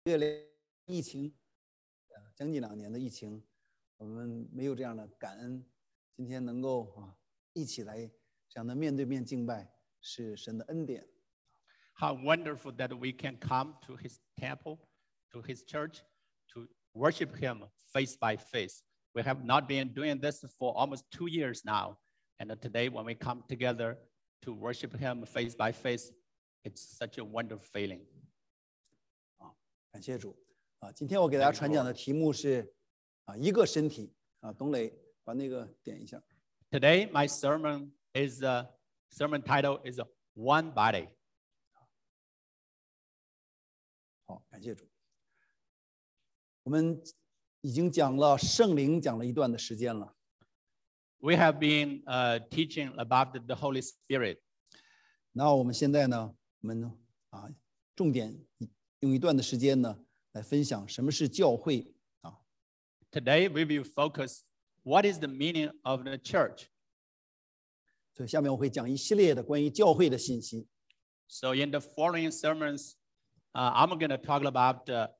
这个疫情，将近2年的疫情，我们没有这样的感恩。今天能够一起来这样的面对面敬拜，是神的恩典。 How wonderful that we can come to His temple, to His church, to worship Him face by face. We have not been doing this for almost 2 years now. And today when we come together to worship Him face by face, it's such a wonderful feeling. 感谢主今天我给大家传讲的题目是一个身体董磊把那个点一下。 Today my sermon title is One Body. 好，感谢主。我们已经讲了圣灵，讲了一段的时间了。 We have been teaching about the Holy Spirit. 那我们现在呢，我们重点用一段的时间呢，来分享什么是教会 Today we will focus what is the meaning of the church. 所以下面我会讲一系列的关于教会的信息。 So in the following sermons, I'm going to talk about the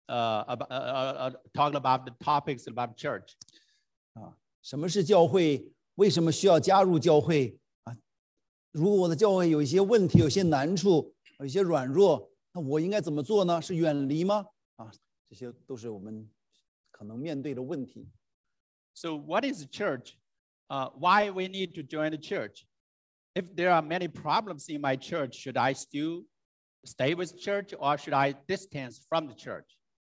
topics about church. 什么是教会？为什么需要加入教会如果我的教会有一些问题，有些难处，有一些软弱，那我应该怎么做呢？是远离吗？这些都是我们可能面对的问题。 So what is the church? Why we need to join the church? If there are many problems in my church, should I still stay with church or should I distance from the church?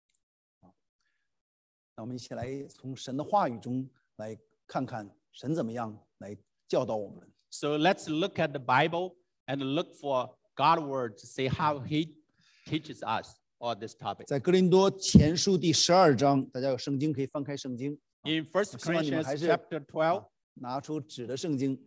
那我们一起来从神的话语中来看看神怎么样来教导我们。 So let's look at the Bible and look for God's word to see how He teaches us on this topic. 在哥林多前书第12章，大家有圣经可以翻开圣经。 In 1 Corinthians chapter 12, 拿出纸的圣经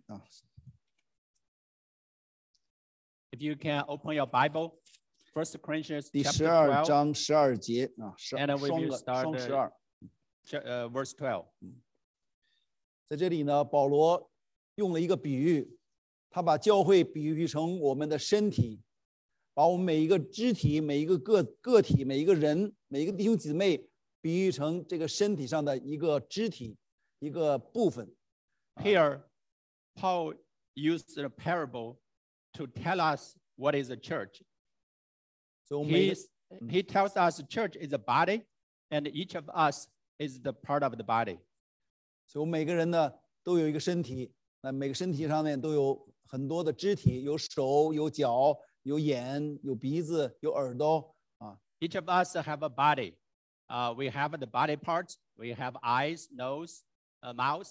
if you can open your Bible, 1 Corinthians 第 chapter 12章12节 and we will 双 start 12。 verse 12. 在这里呢，保罗用了一个比喻，他把教会比喻成我们的身体，把我们每一个肢体、每一个个体、每一个人、每一个弟兄姊妹比喻成这个身体上的一个肢体、一个部分。 Here, Paul used a parable to tell us what is a church. 所以我们 He tells us the church is a body, and each of us is the part of the body. 所以我们每个人呢都有一个身体，那每个身体上面都有很多的肢体，有手、有脚、有眼、有鼻子、有耳朵 Each of us have a body. We have the body parts. We have eyes, nose, mouth.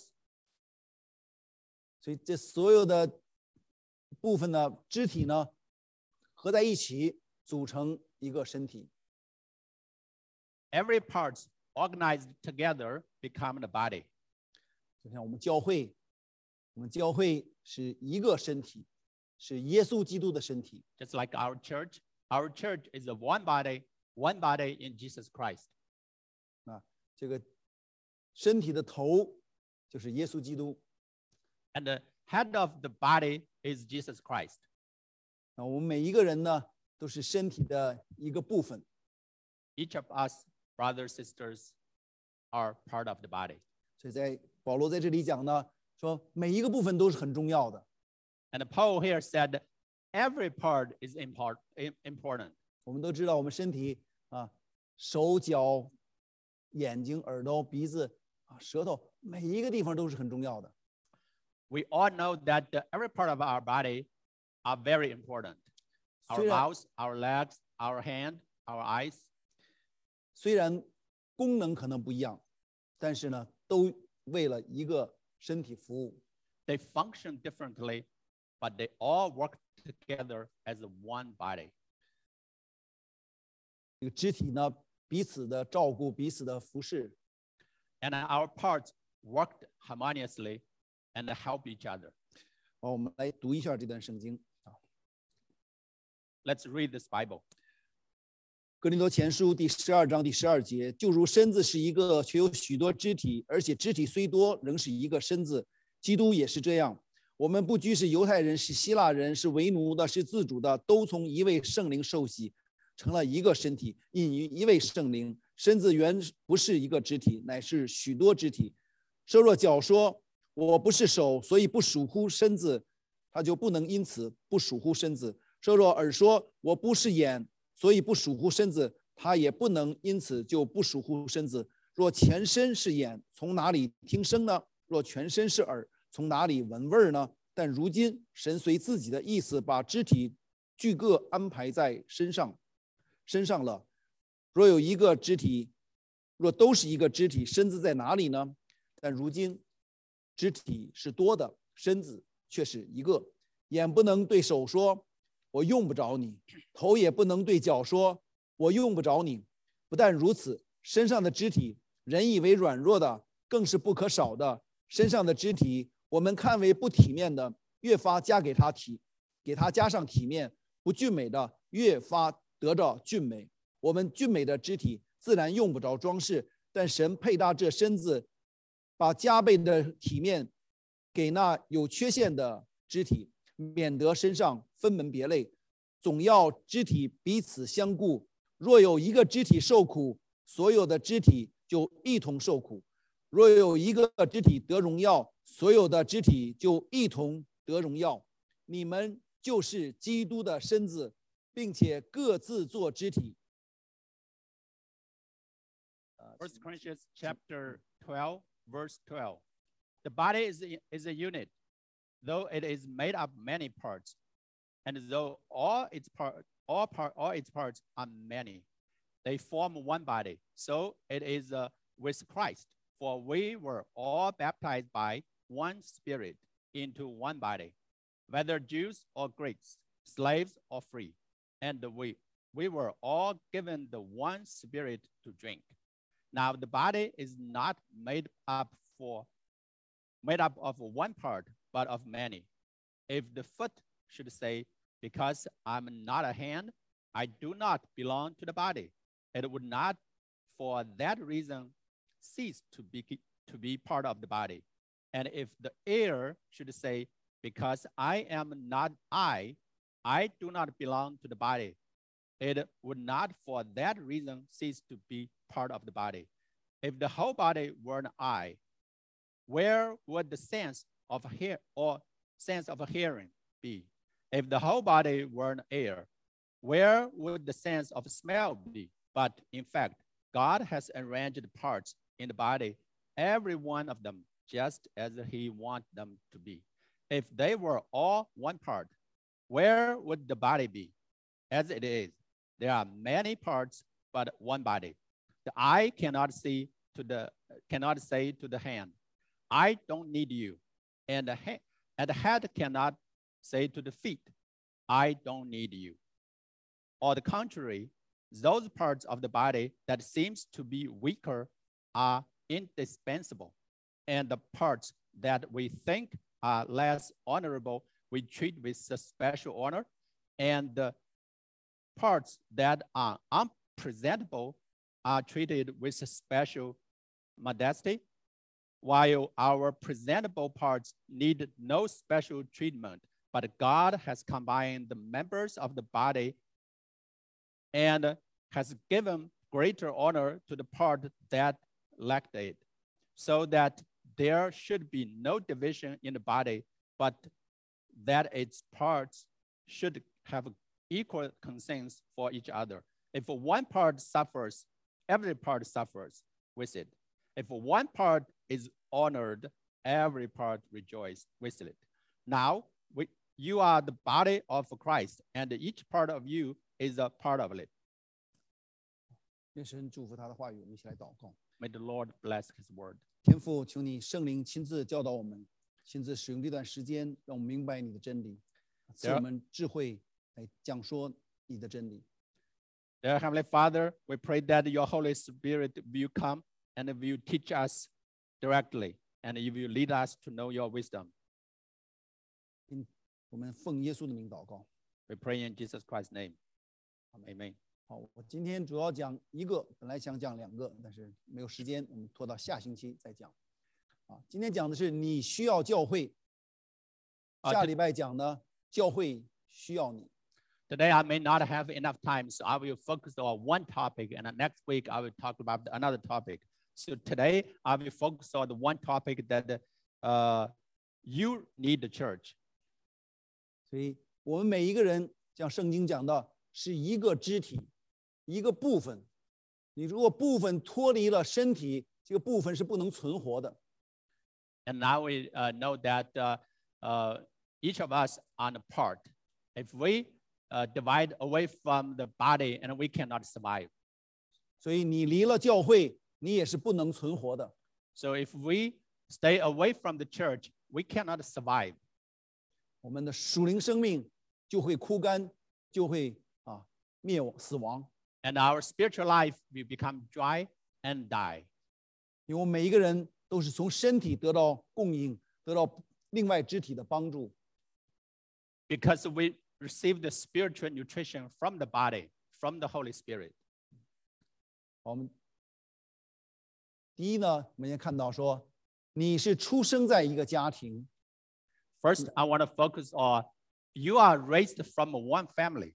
所以这所有的部分呢，肢体呢，合在一起组成一个身体。 Every part organized together become the body. 就像我们教会是一个身体，是耶稣基督的身体。 Just like our church is a one body in Jesus Christ. 这个身体的头就是耶稣基督。 And the head of the body is Jesus Christ. 我们每一个人呢，都是身体的一个部分。 Each of us, brothers, sisters, are part of the body. 所以保罗在这里讲呢，说每一个部分都是很重要的。 And Paul here said every part is important. 我们都知道，我们身体手脚、眼睛、耳朵、鼻子舌头，每一个地方都是很重要的。 We all know that every part of our body are very important. Our mouth, our legs, our hand, our eyes. 虽然功能可能不一样，但是呢，都为了一个身体服务。 They function differently, but they all work together as one body. 这个肢体呢，彼此的照顾，彼此的服侍。 And our parts worked harmoniously and help each other. 我们来读一下这段圣经。 Let's read this Bible. 哥林多前书第12章第12节，就如身子是一个，却有许多肢体，而且肢体虽多，仍是一个身子。基督也是这样。我们不拘是犹太人，是希腊人，是为奴的，是自主的，都从一位圣灵受洗， 成了一个身体，因于一位圣灵。身子原不是一个肢体，乃是许多肢体。设若脚说我不是手，所以不属乎身子，他就不能因此不属乎身子。设若耳说我不是眼，所以不属乎身子，他也不能因此就不属乎身子。若全身是眼，从哪里听声呢？若全身是耳，从哪里闻味呢？但如今神随自己的意思，把肢体俱各安排在身上了。若有一个肢体，若都是一个肢体，身子在哪里呢？但如今肢体是多的，身子却是一个。眼不能对手说我用不着你，头也不能对脚说我用不着你。不但如此，身上的肢体，人以为软弱的，更是不可少的。身上的肢体，我们看为不体面的，越发加给他加上体面；不俊美的，越发得着俊美。我们俊美的肢体自然用不着装饰，但神配搭这身子，把加倍的体面给那有缺陷的肢体，免得身上分门别类，总要肢体彼此相顾。若有一个肢体受苦，所有的肢体就一同受苦；若有一个肢体得荣耀，所有的肢体就一同得荣耀。你们就是基督的身子，并且各自做肢体。 1 Corinthians chapter 12, verse 12. The body is a unit, though it is made up of many parts, and though all its parts are many, they form one body. So it is with Christ, for we were all baptized by one Spirit into one body, whether Jews or Greeks, slaves or free, and we were all given the one Spirit to drink. Now the body is not made up of one part, but of many. If the foot should say, because I'm not a hand, I do not belong to the body, it would not for that reason cease to be part of the body. And if the ear should say, because I am not I do not belong to the body, it would not for that reason cease to be part of the body. If the whole body were an eye, where would the sense of hearing be? If the whole body were an ear, where would the sense of smell be? But in fact, God has arranged the parts in the body, every one of them, just as he wants them to be. If they were all one part, where would the body be? As it is, there are many parts, but one body. The eye cannot say to the hand, I don't need you. And the head cannot say to the feet, I don't need you. On the contrary, those parts of the body that seems to be weaker are indispensable, and the parts that we think are less honorable we treat with special honor, and the parts that are unpresentable are treated with special modesty, while our presentable parts need no special treatment, but God has combined the members of the body and has given greater honor to the part that lacked it, so that there should be no division in the body, but that its parts should have equal concerns for each other. If one part suffers, every part suffers with it. If one part is honored, every part rejoices with it. Now, you are the body of Christ, and each part of you is a part of it. 愿神祝福他的话语，我们一起来祷告。 May the Lord bless his word. 天父，求你圣灵亲自教导我们，亲自使用这段时间，让我们明白你的真理，赐我们智慧来讲说你的真理。 Dear Heavenly Father, we pray that your Holy Spirit will come and will teach us directly, and you will lead us to know your wisdom. 我们奉耶稣的名祷告。 We pray in Jesus Christ's name. Amen. 好，我今天主要讲一个，本来想讲两个，但是没有时间，我们拖到下星期再讲。今天讲的是你需要教会，下礼拜讲呢，教会需要你。 Today, I may not have enough time, so I will focus on one topic, and next week, I will talk about another topic. So today, I will focus on the one topic that you need the church. 所以我们每一个人，像圣经讲到，是一个肢体，一个部分。你如果部分脱离了身体，这个部分是不能存活的。 And now we know that each of us are a part. If we divide away from the body, and we cannot survive. 所以你离了教会，你也是不能存活的。 So if we stay away from the church, we cannot survive. 我们的属灵生命就会枯干，就会灭亡死亡。 And our spiritual life will become dry and die. 因为我们每一个人都是从身体得到供应，得到另外肢体的帮助。 Because we receive the spiritual nutrition from the body, from the Holy Spirit. 我们第一呢，我们先看到说，你是出生在一个家庭。 First, I want to focus on you are raised from one family.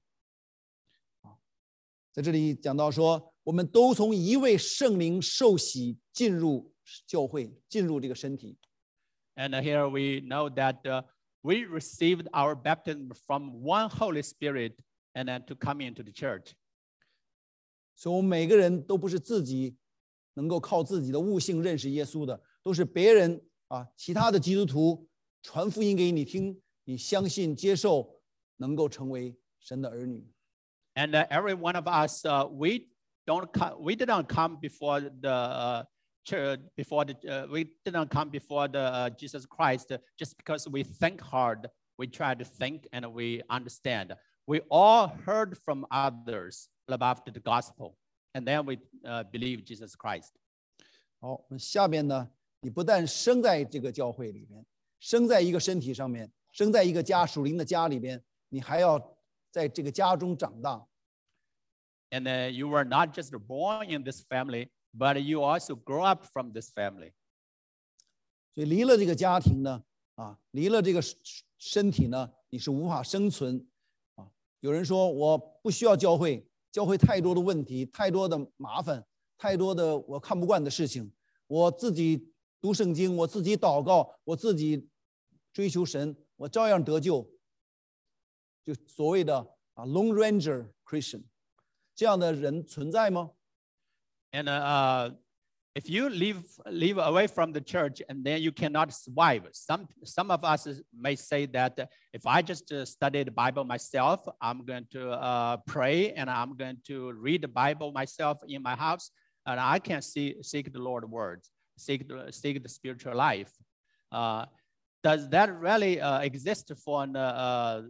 在这里讲到说，我们都从一位圣灵受洗进入教会，进入这个身体。 And here we know that we received our baptism from one Holy Spirit and then to come into the church. 所以我们每个人都不是自己能够靠自己的悟性认识耶稣的，都是别人其他的基督徒传福音给你听，你相信接受，能够成为神的儿女。 And every one of us, we did not come before the church, we did not come before the Jesus Christ just because we think hard. We try to think and we understand. We all heard from others about the gospel, and then we believe Jesus Christ. 好，下边呢，你不但生在这个教会里面，生在一个身体上面，生在一个家属灵的家里边，你还要在这个家中长大。 And you were not just born in this family, but you also grow up from this family. 所以离了这个家庭呢，离了这个身体呢，你是无法生存。有人说我不需要教会，教会太多的问题，太多的麻烦，太多的我看不惯的事情，我自己读圣经，我自己祷告，我自己追求神，我照样得救。就所谓的Lone Ranger Christian， 这样的人存在吗？ And if you live away from the church, and then you cannot survive. Some of us may say that if I just study the Bible myself, I'm going to pray and I'm going to read the Bible myself in my house, and I can seek the Lord's words, seek the spiritual life. Does that really exist for an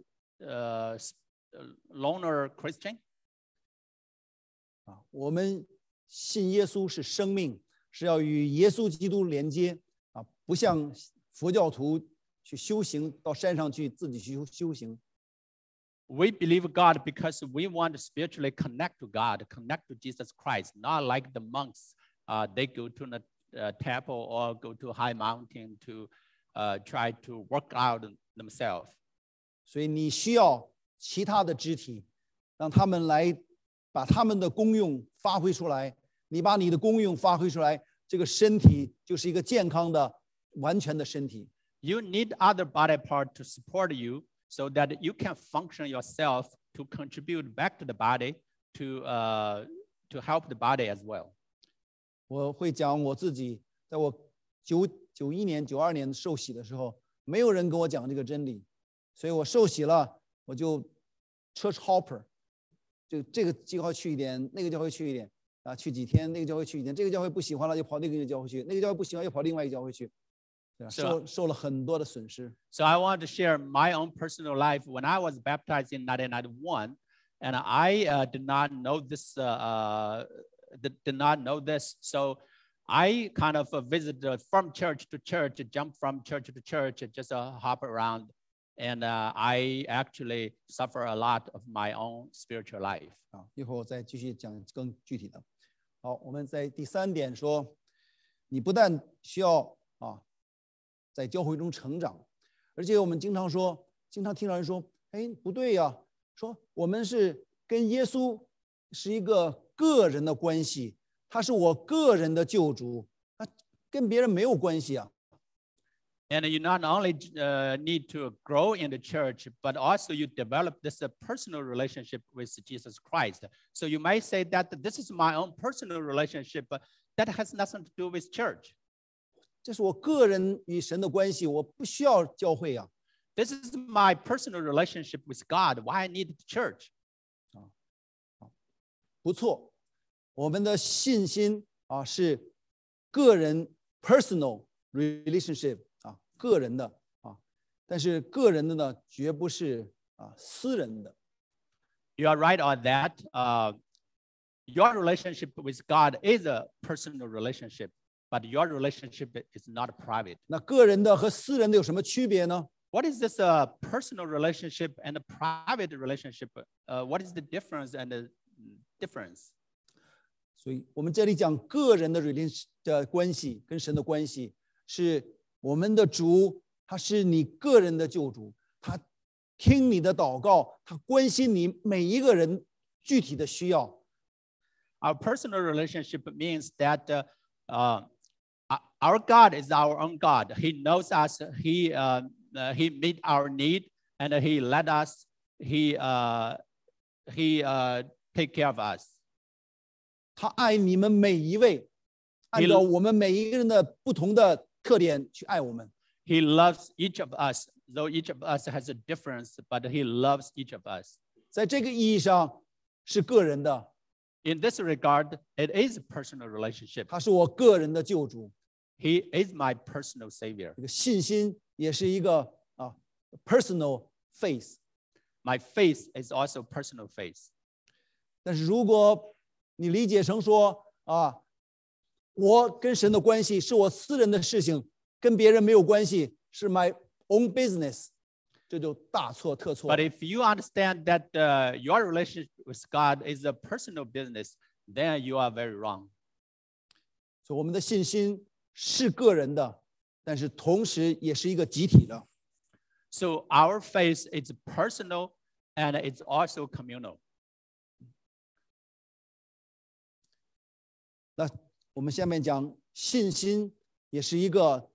loner Christian? 我们信耶稣是生命，是要与耶稣基督连接不像佛教徒去修行，到山上去自己去修行。 We believe God because we want to spiritually connect to God, connect to Jesus Christ, not like the monks. They go to the temple or go to a high mountain to try to work out themselves. 所以你需要其他的肢体，让他们来把他们的功用发挥出来。你把你的功用发挥出来，这个身体就是一个健康的、完全的身体。 You need other body part to support you, so that you can function yourself to contribute back to the body to help the body as well. 我会讲我自己，在我91年、92年受洗的时候，没有人跟我讲这个真理，所以我受洗了，我就 church hopper， 就这个教会去一点，那个教会去一点。去几天，那个教会去几天，这个教会不喜欢了就跑那个教会去，那个教会不喜欢又跑另外一个教会去，受了很多的损失。 So I want to share my own personal life. When I was baptized in 1991, and I did not know this, so I kind of visited from church to church, jump from church to church, just hop around, and I actually suffer a lot of my own spiritual life. 一会儿我再继续讲更具体的。好，我们在第3点说，你不但需要在教会中成长，而且我们经常听到人说，哎，不对呀， 说我们是跟耶稣是一个个人的关系，他是我个人的救主，那跟别人没有关系啊。 And you not only need to grow in the church, but also you develop this personal relationship with Jesus Christ. So you might say that this is my own personal relationship, but that has nothing to do with church. 这是我个人与神的关系，我不需要教会啊。 This is my personal relationship with God. Why I need the church? 不错，我们的信心啊是个人 personal relationship 啊，个人的啊，但是个人的呢，绝不是私人的。 You are right on that. Your relationship with God is a personal relationship, but your relationship is not private. 那个人的和私人的有什么区别呢？ What is this personal relationship and a private relationship? What is the difference and the difference? 所以我们这里讲个人的 relation 的关系跟神的关系，是我们的主，他是你个人的救主，他听你的祷告，他关心你每一个人具体的需要。 Our personal relationship means that our God is our own God. He knows us. He meet our need, and He let us. He take care of us. 他爱你们每一位，按照我们每一个人的不同的特点去爱我们。 He loves each of us, though each of us has a difference, but He loves each of us. 在这个意义上是个人的， In this regard, it is a personal relationship. 他是我个人的救主。 He is my personal savior. 这个信心也是一个personal faith。 My faith is also personal faith. 但是如果你理解成说我跟神的关系是我私人的事情，跟别人没有关系，是 my own business， 这就大错特错。 But if you understand that your relationship with God is a personal business, then you are very wrong. 所以我们的信心是个人的，但是同时也是一个集体的。 So our faith is personal and it's also communal. 那我们下面讲信心也是一个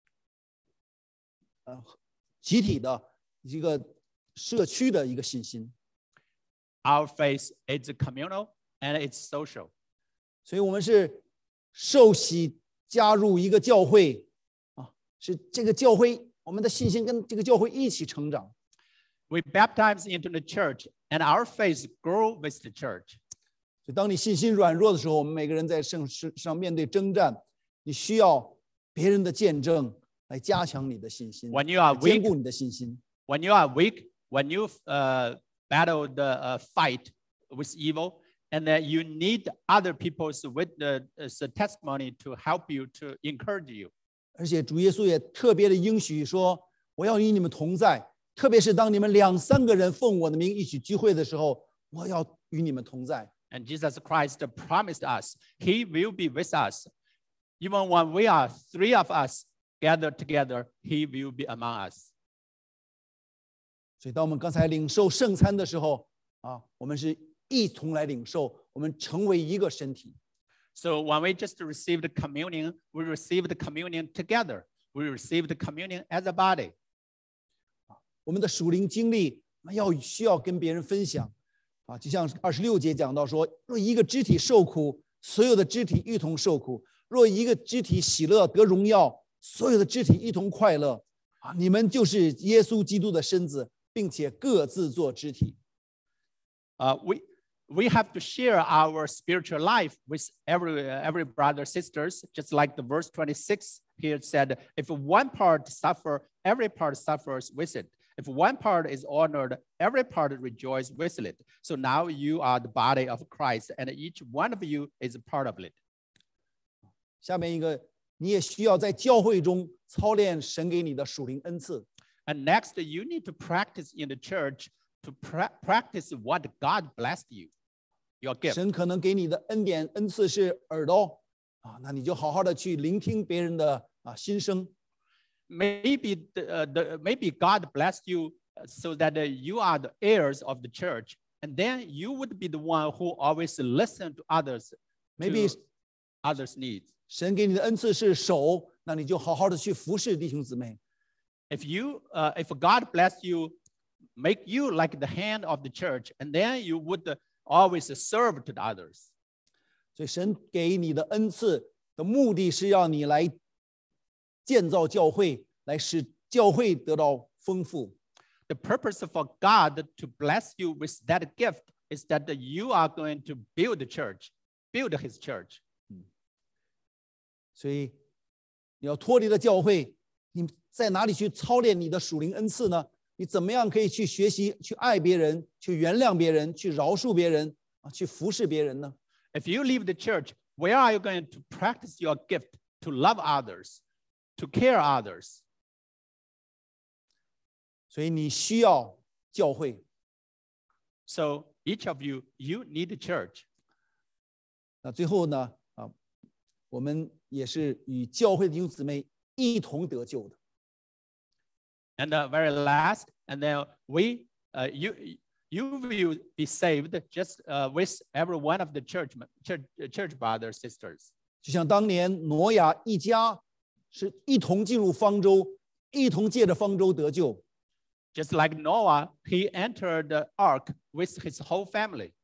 集体的一个社区的一个信心。 Our faith is communal and it's social. 所以我们是受洗加入一个教会是这个教会，我们的信心跟这个教会一起成长。 We baptize into the church and our faith grow with the church. 所以当你信心软弱的时候，我们每个人在圣事上面对征战，你需要别人的见证来加强你的信心， When you are 坚 weak, 固你的信心。 when you are weak, when you battle the fight with evil, and that you need other people's testimony to help you, to encourage you. 而且主耶稣也特别的应许说，我要与你们同在，特别是当你们2、3个人奉我的名一起聚会的时候，我要与你们同在。 And Jesus Christ promised us, He will be with us. Even when we are 3 of us gathered together, He will be among us. 所以当我们刚才领受圣餐的时候我们是一同来领受，我们成为一个身体。 So when we just received communion, we received the communion together. We received the communion as a body. 我们的属灵经历需要跟别人分享就像26节讲到说，若一个肢体受苦，所有的肢体一同受苦；若一个肢体喜乐得荣耀，所有的肢体一同快乐你们就是耶稣基督的身子，并且各自做肢体。 We have to share our spiritual life with every brother sisters, just like the verse 26 here said, if one part suffer, every part suffers with it. If one part is honored, every part rejoices with it. So now you are the body of Christ, and each one of you is a part of it. 下面一个，你也需要在教会中操练神给你的属灵恩赐。 And next, you need to practice in the church to practice what God blessed you, your gift. 神可能给你的恩典恩赐是耳朵那你就好好的去聆听别人的心声。 Maybe God blessed you so that you are the heirs of the church, and then you would be the one who always listen to others, Maybe to others' needs. 神给你的恩赐是手，那你就好好的去服侍弟兄姊妹。 If God bless you, make you like the hand of the church, and then you would always serve to the others. 所以神给你的恩赐的目的是要你来建造教会，来使教会得到丰富。 The purpose for God to bless you with that gift is that you are going to build the church, build His church. 所以你要脱离了教会，你在哪里去操练你的属灵恩赐呢？你怎么样可以去学习、去爱别人、去原谅别人、去饶恕别人啊、去服侍别人呢？ If you leave the church, where are you going to practice your gift to love others, to care others? 所以你需要教会。 So each of you, you need the church. 那最后呢，我们也是与教会的弟兄姊妹一同得救的。 And the very last, and then you will be saved just with every one of the church brothers sisters. 就像当年挪亚一家是一同进入方舟，一同借着方舟得救。 Just like Noah, he entered the ark with his whole family.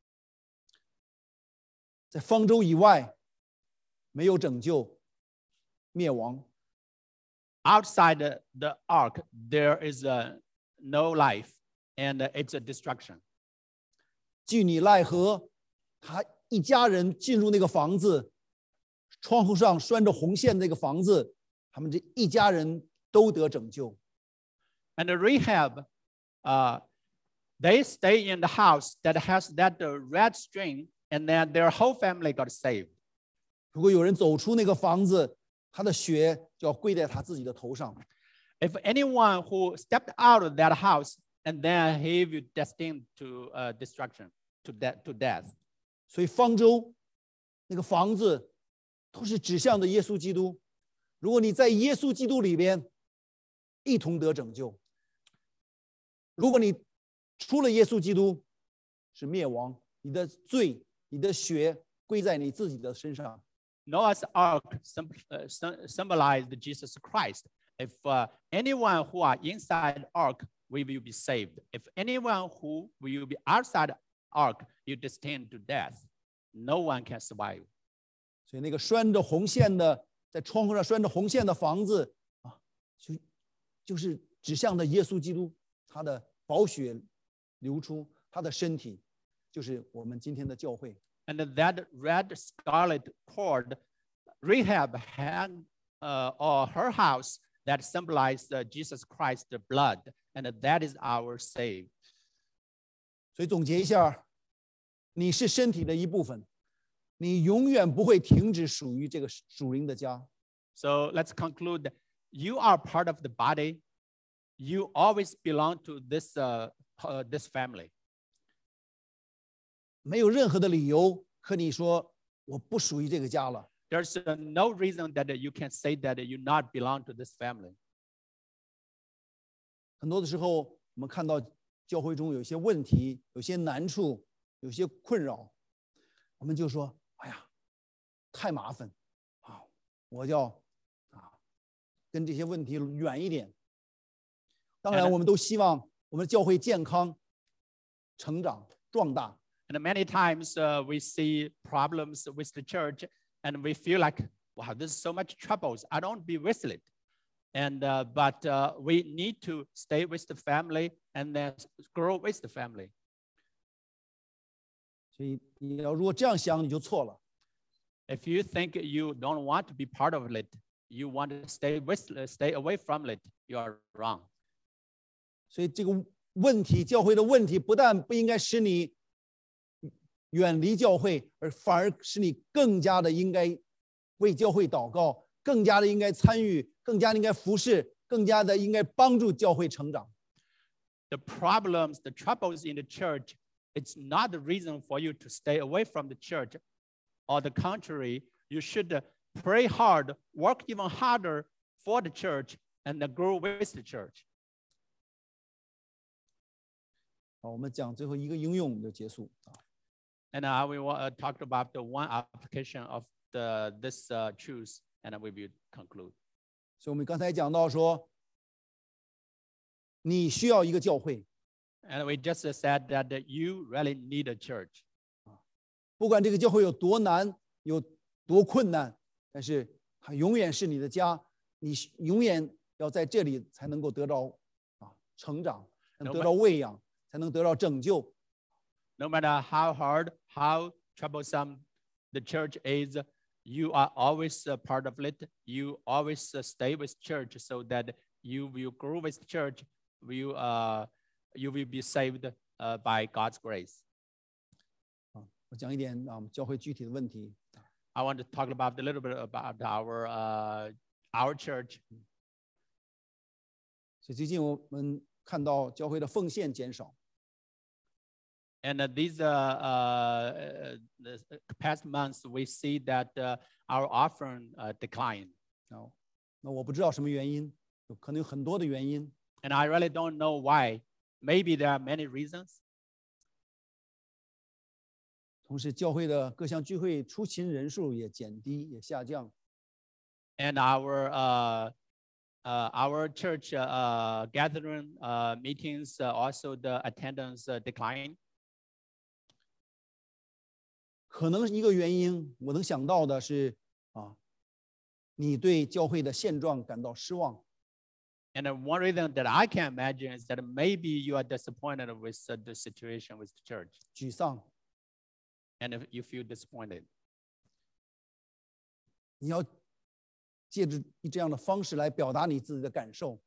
在方舟以外没有拯救，灭亡。 Outside the ark, there is no life, and it's a destruction. 据你奈何，他一家人进入那个房子，窗户上拴着红线那个房子，他们这一家人都得拯救。 And Rahab, they stay in the house that has that red string, and then their whole family got saved. 如果有人走出那个房子，他的血就要归在他自己的头上。 If anyone who stepped out of that house, and then he will destined to destruction, to death. 所以方舟那个房子都是指向的耶稣基督。如果你在耶稣基督里边，一同得拯救。如果你除了耶稣基督是灭亡，你的罪、你的血归在你自己的身上。 Noah's ark symbolized Jesus Christ. If anyone who are inside ark, we will be saved. If anyone who will be outside ark, you destined to death. No one can survive. 所以那个拴着红线的，在窗户上拴着红线的房子啊，就是指向的耶稣基督，他的宝血流出，他的身体就是我们今天的教会。 And that red scarlet cord, Rahab had or her house that symbolized Jesus Christ's blood, and that is our save. 所以总结一下，你是身体的一部分，你永远不会停止属于这个属灵的家。 So let's conclude. You are part of the body. You always belong to this family. 没有任何的理由和你说我不属于这个家了。 There's no reason that you can say that you not belong to this family. 很多的时候，我们看到教会中有些问题、有些难处、有些困扰，我们就说：“哎呀，太麻烦啊！我要跟这些问题远一点。”当然，我们都希望我们教会健康、成长、壮大。 And many times we see problems with the church, and we feel like, wow, there's so much troubles. I don't be with it. And but we need to stay with the family and then grow with the family. 所以你要如果这样想，你就错了。 If you think you don't want to be part of it, you want to stay away from it, you are wrong. 所以这个问题，教会的问题，不但不应该使你远离教会，而反而使你更加的应该为教会祷告，更加的应该参与，更加的应该服侍，更加的应该帮助教会成长。 The problems, the troubles in the church, it's not the reason for you to stay away from the church. On the contrary, you should pray hard, work even harder for the church, and grow with the church. 好，我们讲最后一个应用，我们就结束啊。 And we talked about the one application of this truth, and we will conclude. 所以我们刚才讲到说，你需要一个教会， And we just said that you really need a church. 不管这个教会有多难，有多困难，但是它永远是你的家，你永远要在这里才能够得到成长，能得到喂养，才能得到拯救。 No matter how hard, how troublesome the church is, you are always a part of it. You always stay with church so that you will grow with church. You will be saved by God's grace. 我讲一点我们教会具体的问题。 I want to talk about a little bit about our church. 所以最近我们看到教会的奉献减少， And these the past months, we see that our offering declined. 那我不知道什么原因，可能有很多的原因。 And I really don't know why. Maybe there are many reasons. 同时，教会的各项聚会出勤人数也减低，也下降。 And our church gathering meetings also the attendance decline. 可能一个原因，我能想到的是你对教会的现状感到失望。 And one reason that I can imagine is that maybe you are disappointed with the situation with the church. 沮丧， And if you feel disappointed. 你要借着这样的方式来表达你自己的感受。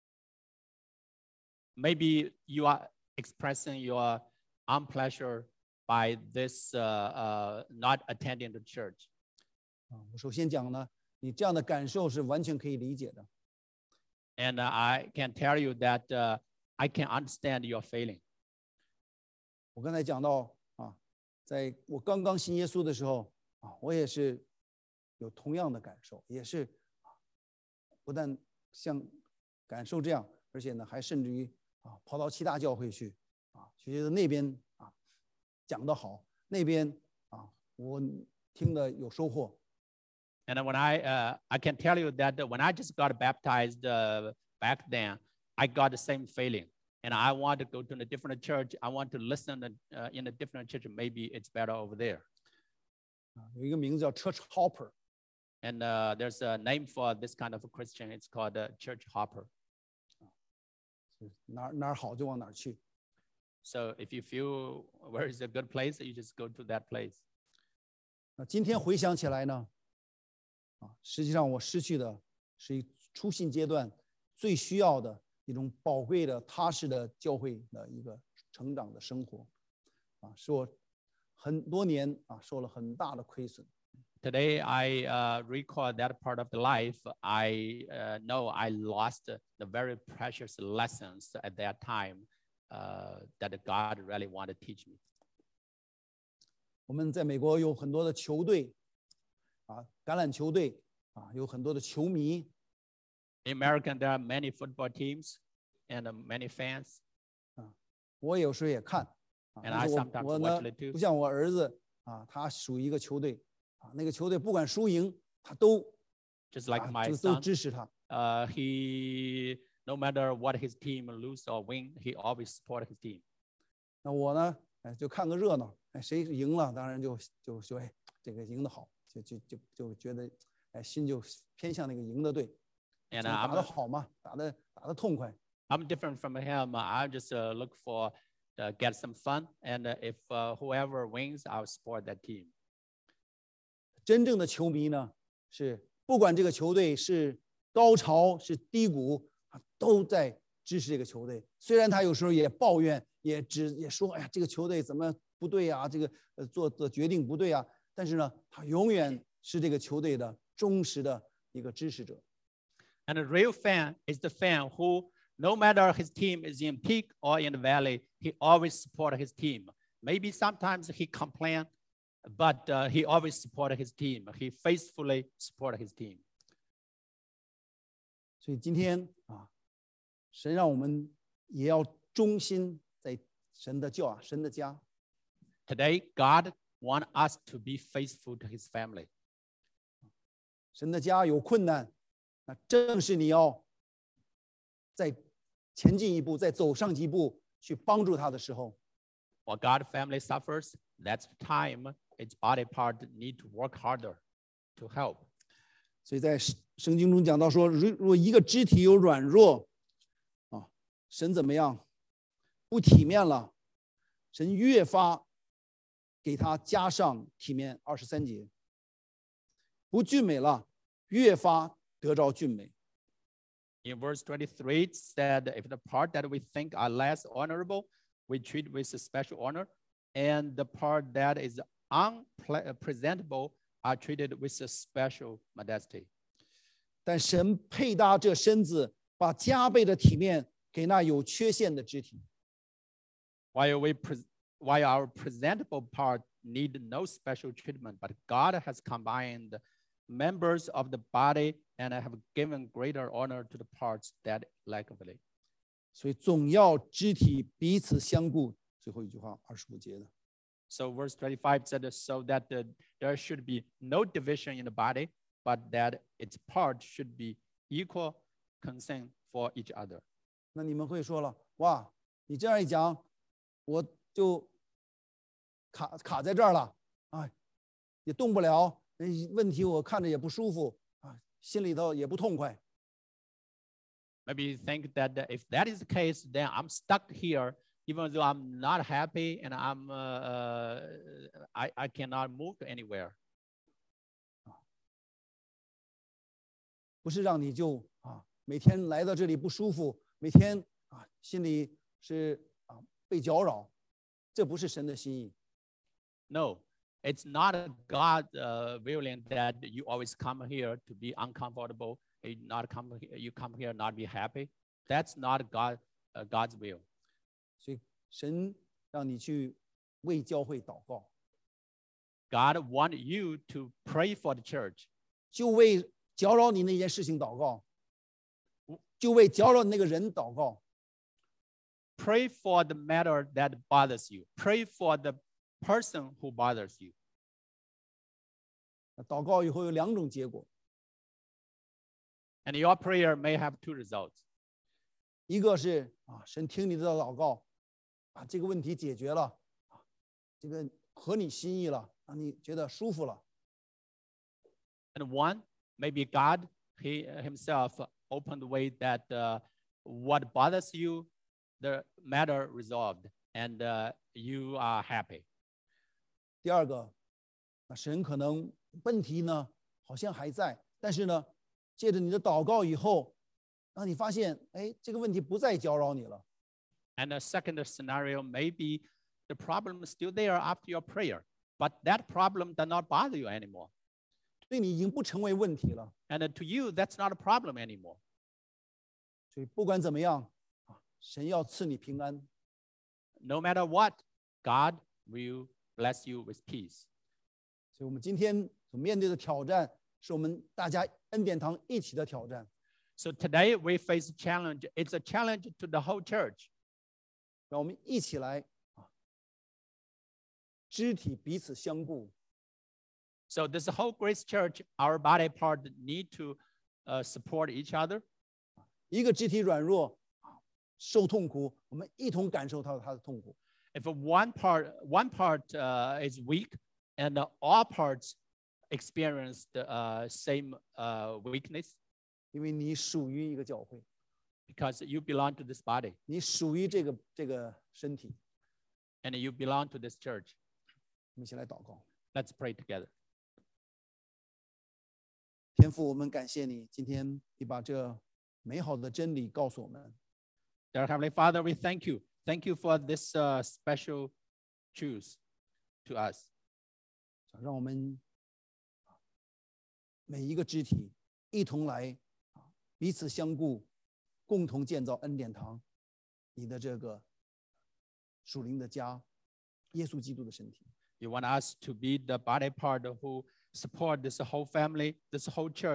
Maybe you are expressing your unpleasure by this not attending the church. 我首先讲呢，你这样的感受是完全可以理解的。 And I can tell you that I can understand your feeling. 我刚才讲到在我刚刚信耶稣的时候我也是有同样的感受，也是不但像感受这样，而且呢还甚至于跑到其他教会去就觉得那边讲得好，那边我听得有收获。 And when I can tell you that when I just got baptized back then, I got the same feeling. And I want to go to a different church. I want to listen in a different church. Maybe it's better over there. 有一个名字叫 Church Hopper。 And there's a name for this kind of a Christian. It's called Church Hopper. 哪儿好就往哪儿去。 So if you feel where is a good place, you just go to that place. 那今天回想起来呢，实际上我失去的是初信阶段最需要的一种宝贵的、踏实的教会的一个成长的生活，使我很多年受了很大的亏损。 Today, I recall that part of the life. I know I lost the very precious lessons at that time that God really wanted to teach me. 我们在美国有很多的球队，橄榄球队，有很多的球迷。 In America, there are many football teams and many fans. 我有时候也看， And I sometimes 我 watch 呢 it too. 不像我儿子他属于一个球队，那个球队不管输赢，他都 Just like my 都 son, 支持他。 he no matter what his team lose or win, he always support his team. 那我呢，就看个热闹，谁赢了，当然就说，这个赢得好，就觉得，心就偏向那个赢的队。 And 打得好嘛，打得痛快。 I'm different from him. I just look for get some fun, and if whoever wins, I'll support that team. 真正的球迷呢，是不管这个球队是高潮是低谷，都在支持这个球队。虽然他有时候也抱怨，也说，哎呀，这个球队怎么不对啊？这个做的决定不对啊。但是呢，他永远是这个球队的忠实的一个支持者。 And a real fan is the fan who, no matter his team is in peak or in the valley, he always supports his team. Maybe sometimes he complains, but he always supports his team. He faithfully supports his team. 所以今天神让我们也要忠心神的教啊，神的家。 Today, God wants us to be faithful to his family. 神的家有困难，那正是你要再前进一步，再走上一步去帮助他的时候。 When God's family suffers, that's the time its body part need to work harder to help. 所以在圣经中讲到说，如果一个肢体有软弱，啊，神怎么样？不体面了，神越发给他加上体面。23节，不俊美了，越发得着俊美。 In verse 23, it said, if the part that we think are less honorable, we treat with a special honor, and the part that is unpresentable are treated with a special modesty. 但神配搭这身子，把加倍的体面给那有缺陷的肢体。 While our presentable part need no special treatment, but God has combined members of the body and have given greater honor to the parts that lack of it. 所以总要肢体彼此相顾。最后一句话，25节的。 So verse 25 said, so that there should be no division in the body, but that its parts should be equal concern for each other. 那你们会说了，哇，你这样一讲，我就卡在这儿了，啊，也动不了，问题我看着也不舒服啊，心里头也不痛快。 Maybe you think that if that is the case, then I'm stuck here, even though I'm not happy and I cannot move anywhere. 不是让你就每天来到这里不舒服，每天心里是被搅扰，这不是神的心意。 No, it's not God willing that you always come here to be uncomfortable. You come here not be happy. That's not God's will. 所以神让你去为教会祷告， God wants you to pray for the church. 就为搅扰你那件事情祷告，就为搅扰你那个人祷告。 Pray for the matter that bothers you. Pray for the person who bothers you. 祷告以后有2种结果， And your prayer may have 2 results. 一个是神听你的祷告，把这个问题解决了，这个合你心意了，让你觉得舒服了。 And one, maybe God himself opened the way that what bothers you, the matter resolved, and you are happy. 第二个，神可能问题呢好像还在，但是呢，借着你的祷告以后，让你发现，哎，这个问题不再搅扰你了。 And the second scenario, maybe the problem is still there after your prayer, but that problem does not bother you anymore. 对你已经不成为问题了。 And to you, that's not a problem anymore. 所以不管怎么样，神要赐你平安。 No matter what, God will bless you with peace. 所以我们今天所面对的挑战，是我们大家恩典堂一起的挑战。 So today we face a challenge. It's a challenge to the whole church. 让我们一起来肢体彼此相顾。 So this whole Grace Church, our body part need to support each other. 一个肢体软弱，受痛苦，我们一同感受到他的痛苦。 If one part is weak, and all parts experience the same weakness, 因为你属于一个教会， because you belong to this body 你属于这个身体。 and you belong to this church. 我们一起来祷告。 Let's pray together. 天父，我们感谢你，今天你把这美好的真理告诉我们。 Dear Heavenly Father, we thank you. Thank you for this special truth to us. 让我们每一个肢体一同来彼此相顾，共同建造恩典堂，你的这个属灵的家，耶稣基督的身体。 You want us to be the body part who support this whole family, this whole church.